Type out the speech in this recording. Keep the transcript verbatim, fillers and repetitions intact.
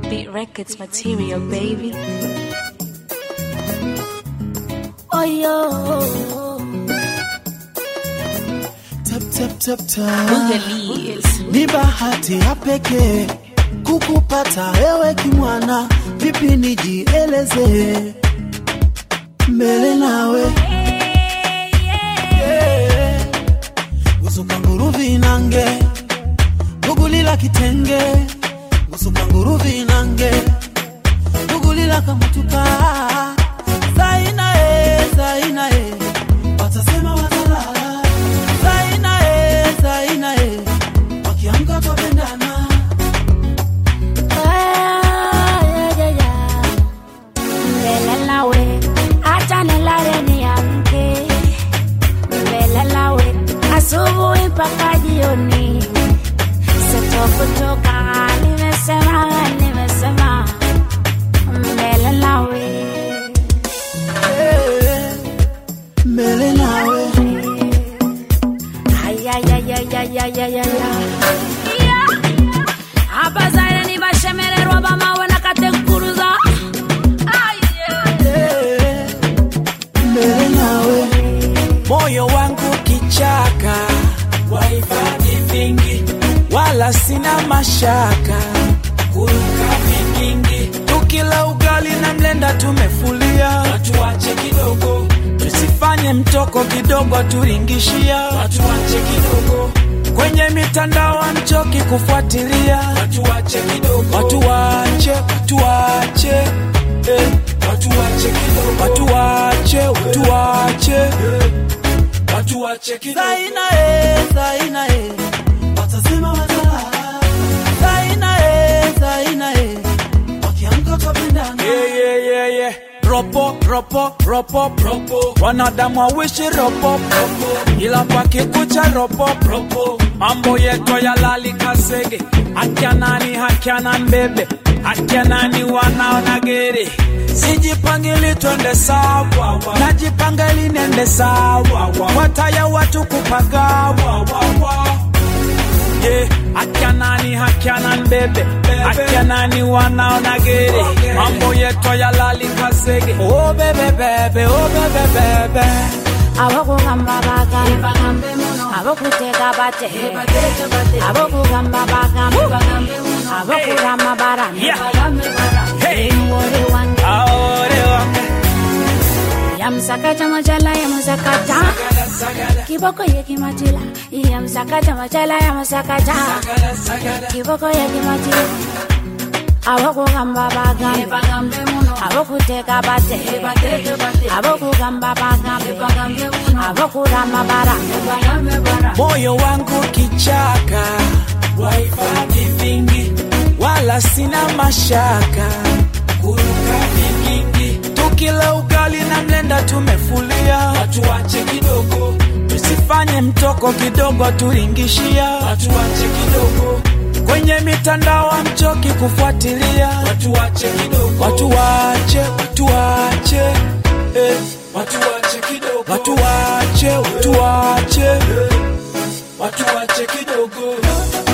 Beat Records material, baby. Oh yo. Tap tap tap tap. Boogalies. Ni bahati ya pekee kukupata ewe kimwana, vipi nijieleze mbele nawe. Yeah. Usuka nguruvi nange Gugulila kitenge, usuka nguruvi nange Gugulila kamutuka. Zaina e, zaina e, watasema watalala. Zaina e, zaina e, wakiamka tupendana. Ah, yeah, yeah, yeah. Mbele nawe, acha nilale niamke. Mbele nawe, asubuhi mpaka jioni. Sitokutoka, nimesema, nimesema. Mbele nawe. Mbele nawe. Ay, ay, ay, ay, ay, ay, ay, ay. Hapa zaire ni bashemererwa bamawe na katekuruza. Ay, yeah. Mbele nawe. Moyo wangu kichaka, wahifadhi vingi, wala sina mashaka. Kuruka vingingi, tukila ugali na mlenda tumefulia. Watu wache kidogo, tusifanye mtoko kidogo turingishia. Watu wache kidogo, kwenye mitandao mchoki kufuatilia. Watu wache kidogo, watu wache, watu wache, eh. Watu wache kidogo, watu wache, watu wache, eh. Watu wache kidogo. Zaina e, zaina e, watasema watalala. Zaina e, zaina e, wakiamka tupendana. Yeah, yeah, yeah, yeah. Ropo, ropo, ropo, ropo. Wanadamu wawishi ropo, ropo. Ila pakikucha ropo, ropo. Mambo yetu ya lali kasege. Akia nani, hakia na mbebe. Akia nani wanaona gere. Sijipangili twende sawa, najipangili nende sawa. Wataya watu kupagawa. Yeah, akia nani, hakia na mbebe. Akia nani wanaona gere. Mambo yetu ya lali kasege. Oh bebe bebe, oh bebe bebe. Aboku gamba baga, aboku teka bate, aboku gamba baga, aboku gamba bara. Hey, Ore wanga, aore wanga. yamsakata machala, yamsakata. Kiboko ye kimatila, yamsakata machala, yamsakata. Kiboko ye kimatila. Aboku gamba baga, aboku teka bate, aboku gamba baga, aboku gamba bara. Moyo wangu kichaka, wahifadhi vingi, wala sina mashaka. Kuruka vingingi, tukila ugali na mlenda tumefulia. Watu wache kidogo, tusifanye mtoko kidogo turingishia. Watu wache kidogo, kwenye mitandao mchoki kufuatilia. Watu wache kidogo, watu wache, watu wache, eh. Watu wache kidogo, watu wache, watu wache, eh. Watu wache kidogo.